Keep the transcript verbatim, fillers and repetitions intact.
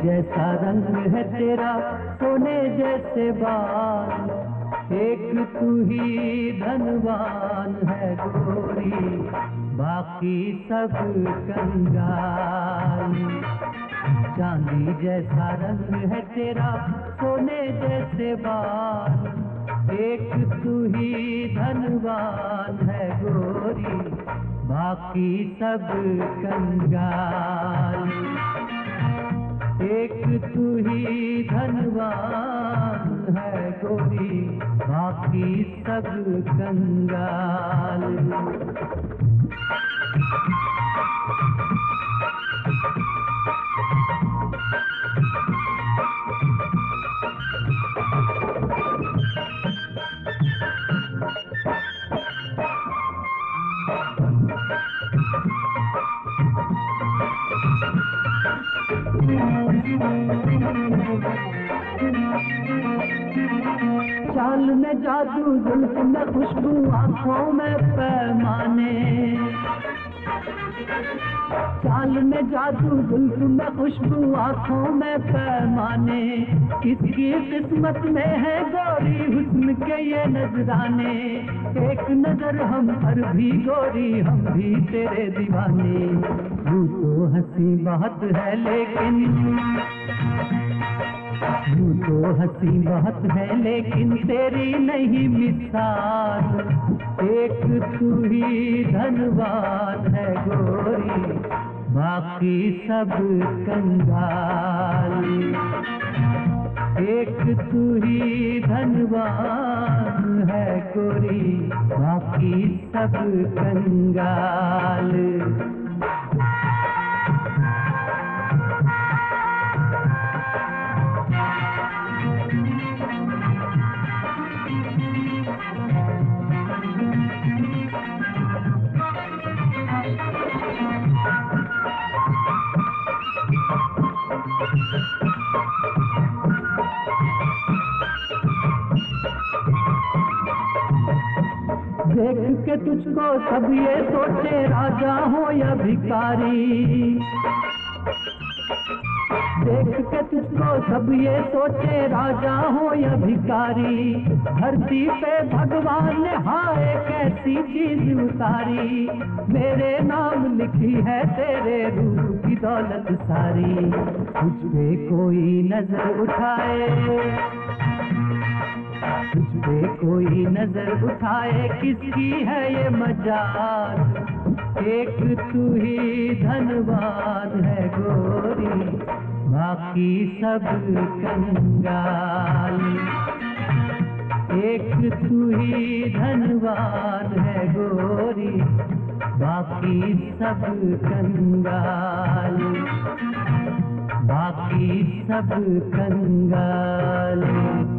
जैसा रंग है तेरा, सोने जैसे बाल, एक तू ही धनवान है गोरी, बाकी सब कंगाल। चांदी जैसा रंग है तेरा, सोने जैसे बाल, एक तू ही धनवान है गोरी, बाकी सब कंगाल। एक तू ही धनवान है गोरी, बाकी सब कंगाल। चाल में जादू, जुल्फ में खुशबू, आंखों में पैमाने। चाल में जादू, जुल्फ में खुशबू, आंखों में पैमाने। किसकी किस्मत में है गोरी हुस्न के ये नजराने। एक नजर हम पर भी गोरी, हम भी तेरे दीवाने। तू तो हंसी बहुत है लेकिन, तू तो हंसी बहुत है लेकिन तेरी नहीं मिसाल। एक तू ही धनवान है गोरी, बाकी सब कंगाल। एक तू ही धनवान है गोरी, बाकी सब कंगाल। देख के तुझको सब ये सोचे राजा हो या भिखारी। देख के तुझको सब ये सोचे राजा हो या भिखारी। धरती पे भगवान ने हाय कैसी चीज उतारी। मेरे नाम लिखी है तेरे रूप की दौलत सारी। तुझ पे कोई नजर उठाए, तुझ पे कोई नजर उठाए, किसकी है ये मजाल। एक तू ही धनवान है गोरी, बाकी सब कंगाल। एक तू ही धनवान है गोरी, बाकी सब कंगाल, बाकी सब कंगाल।